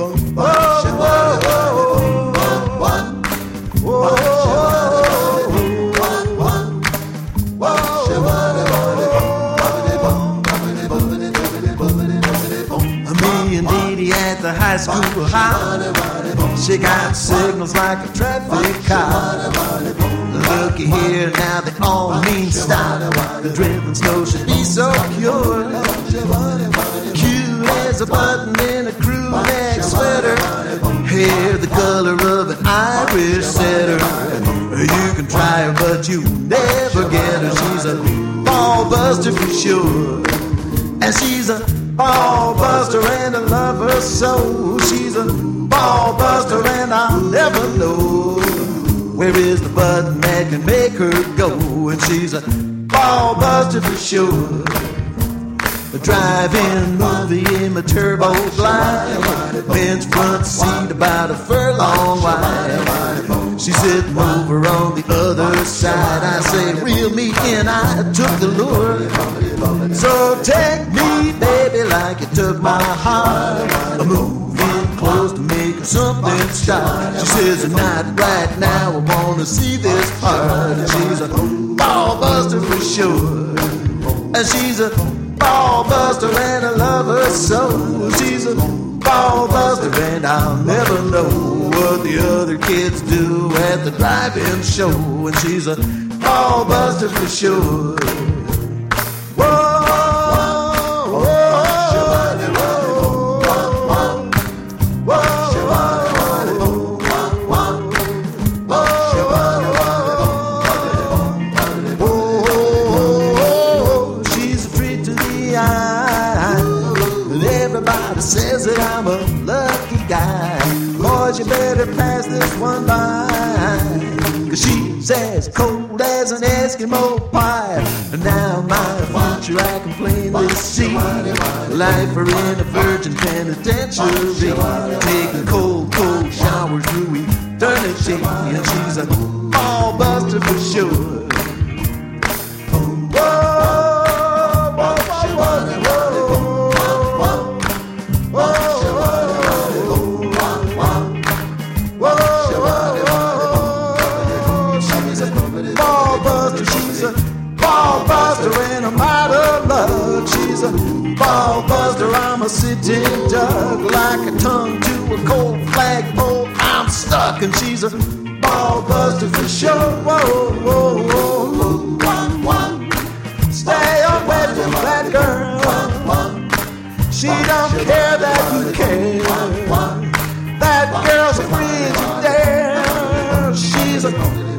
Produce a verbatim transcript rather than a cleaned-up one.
Me and Dee Dee at the high school house. She got signals like a traffic cop. Looky here, now they all mean stop. The driven snow should be so pure. Cute as a button in a crew neck sweater. Hair the color of an Irish setter. You can try her, but you never get her. She's a ball buster for sure. And she's a ball buster and a lover, so she's a ball buster and I'll never know where is the button that can make her go. And she's a ball buster for sure. A drive-in movie in my turbo glide, bench front seat about a furlong wide. She's sitting over on the other side. I say, reel me in, I took the lure. So take me, baby, like you took my heart. I'm moving close to make something start. She says, not right now, I wanna see this part. And she's a ball buster for sure. And she's a ball buster and I love her so. She's a ball buster and I'll never know what the other kids do at the drive-in show. And she's a ball buster for sure. Whoa. Says that I'm a lucky guy. Boys, you better pass this one by. Cause she's as cold as an Eskimo pie. And now my future I can plainly see. Life her in a virgin penitentiary. Taking cold, cold showers through eternity. And she's a ball buster for sure. And I'm out of luck. She's a ball buster, I'm a sitting duck. Like a tongue to a cold flagpole, I'm stuck. And she's a ball buster for sure. Whoa, whoa, whoa, whoa. One, one. Stay away from that girl. She don't care that you care. That girl's a frigid dare. She's a